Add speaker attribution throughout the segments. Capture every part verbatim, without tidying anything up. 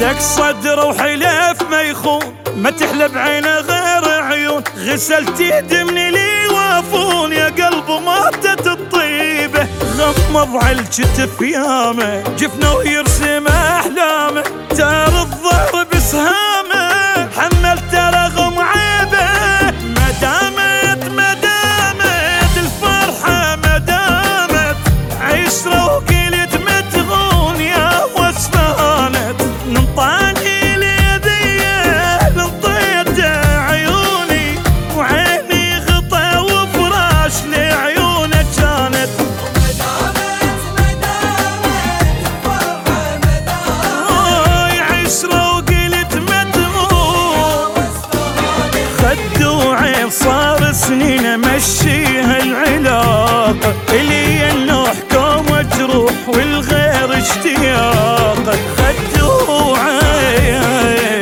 Speaker 1: دق صدره وحلف ما يخون، ما تحلى بعينه غير عيون، غسلت يدمني لي وافون، يا قلب ماتت الطيبة غمض على الكتف يامه، جفنه ويرسم احلامه، تار الظهر بسهامه، حملت رغم عيبه، ما دامت ما دامت الفرحة ما دامت، عشرة وقلت متغون يا وسفانت، ننطاني ليديه نطيت عيوني، وعيني غطا وفراش لعيونه كانت،
Speaker 2: ما دامت ما دامت الفرحة ما دامت،
Speaker 1: عشرة وقلت متغون خد وعين، صار سنين مشيها العلاقة، اللي انه حكم مجروح والغير اشتياق، خد وعين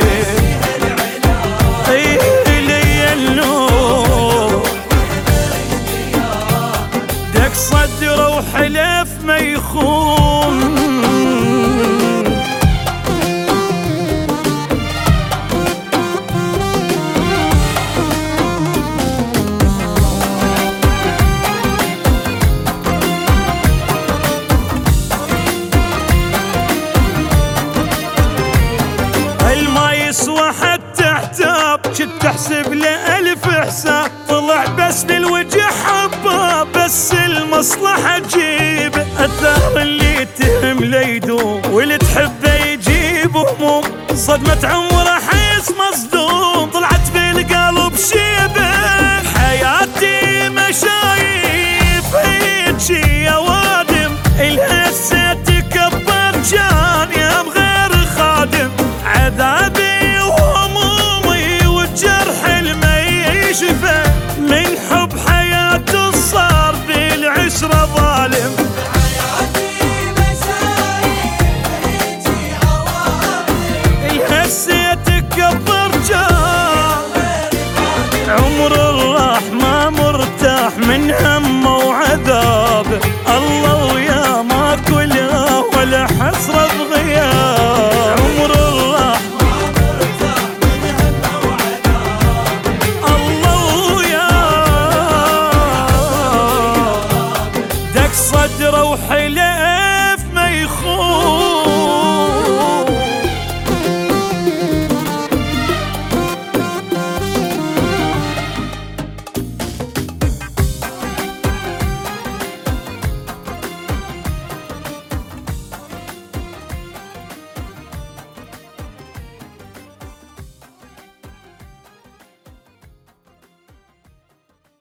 Speaker 1: اللي انه دق صدره وحلف ما يخون. يسوى حتى احتاب، كنت احسب له الف حساب، طلع بس للوجه حباب، بس المصلحة تجيب، الثار اللي تهم لا يدوم، واللي تحبه يجيب هموم، صدمة عمر